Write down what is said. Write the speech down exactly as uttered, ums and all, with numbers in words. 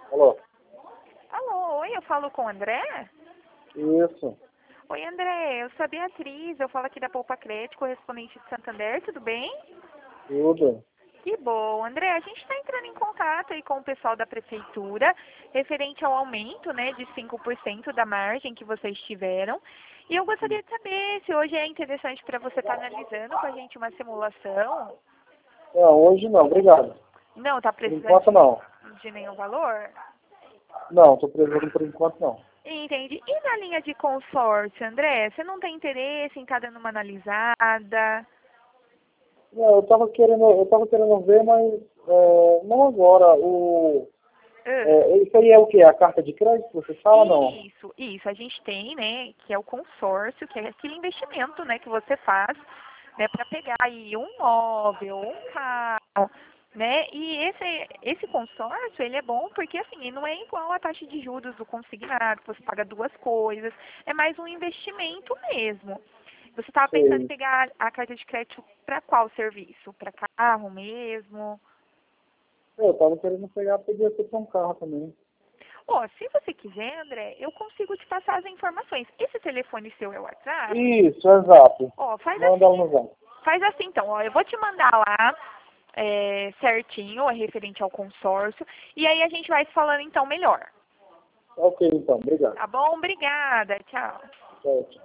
Alô? Alô, oi, eu falo com o André? Isso, Oi, André, eu sou a Beatriz, eu falo aqui da Poupa Crédito, correspondente de Santander, tudo bem? tudo. Que bom, André, a gente está entrando em contato aí com o pessoal da prefeitura, referente ao aumento, né, de cinco por cento da margem que vocês tiveram. E eu gostaria de saber se hoje é interessante para você estar analisando com a gente uma simulação. Não, hoje não, obrigado. Não, está Por precisando enquanto não. de, de nenhum valor? Não, tô precisando por enquanto não. Entendi. E na linha de consórcio, André, você não tem interesse em estar dando uma analisada? Não, eu tava querendo, eu tava querendo ver, mas é, não agora. O, Ah, é, isso aí é o quê? A carta de crédito que você fala, não? Isso, isso. A gente tem, né, que é o consórcio, que é aquele investimento, né, que você faz, né, para pegar aí um móvel, um carro, né? E esse esse consórcio, ele é bom porque assim, ele não é igual a taxa de juros do consignado, que você paga duas coisas, é mais um investimento mesmo. Você estava pensando em Sei. pegar a carta de crédito para qual serviço? Para carro mesmo? Eu tava querendo pegar, podia ser pra um carro também. Ó, se você quiser, André, eu consigo te passar as informações. Esse telefone seu é o WhatsApp? Isso, exato. Ó, faz Manda ela assim, no zap. faz assim então, ó, eu vou te mandar lá é, certinho, é referente ao consórcio, e aí a gente vai se falando então melhor. Ok, então, obrigado. Tá bom? Obrigada, tchau. Tchau, tchau.